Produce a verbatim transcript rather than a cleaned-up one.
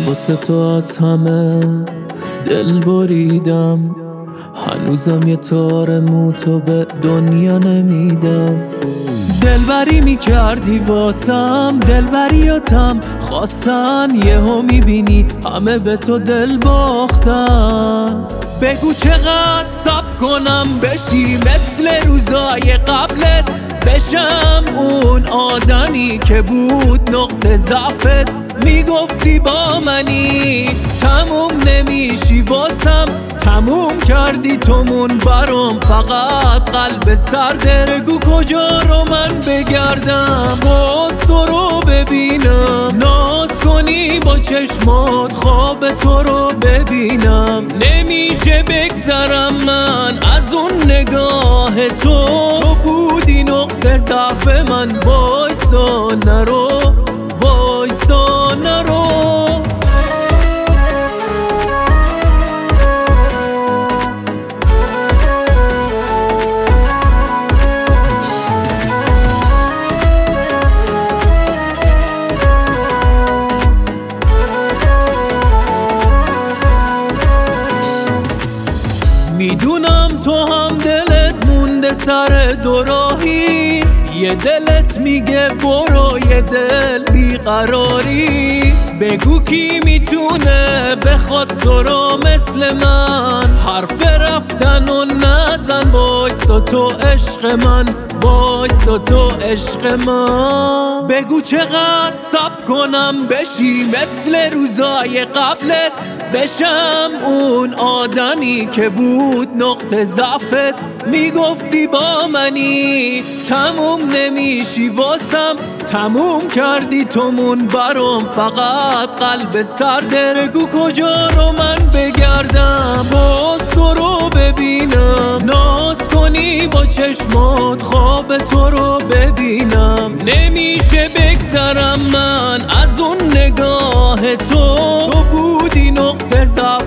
واسه تو از همه دل بریدم، هنوزم یه تار موتو به دنیا نمیدم. دلبری میکردی واسم، دلبریاتم خواستن، یهو میبینی همه به تو دل باختن. بگو چقدر صبر کنم بشی مثل روزای قبلت، بشم اون آدمی که بود نقطه ضعفت. میگفتی با منی تموم نمیشی واسم، تموم کردی تومون برام، فقط قلب سرده. بگو کجا رو من بگردم باز تو رو ببینم، ناز کنی با چشمات خواب تو رو ببینم. نمیشه بگذرم من از اون نگاه تو، تو بودی نقطه ضعف من. وایسا نرو، وایسا نرو. میدونم تو هم دلت مونده سر دوراهی، یه دلت میگه برو، یه دل بیقراری. بگو کی میتونه بخواد تو رو مثل من، حرف رفتن و نزن. وایسا تو عشق من، وایسا تو عشق من. بگو چقدر صبر کنم بشی مثل روزای قبلت، بشم اون آدمی که بود نقطه ضعفت. میگفتی با منی تموم نمیشی واسم، تموم کردی تومون برام، فقط قلب سرده. بگو کجا رو من بگردم باز تو رو ببینم، ناز کنی با چشمات خواب تو رو ببینم. نمیشه بگذرم من از اون نگاه تو، تو بودی نقطه ضعف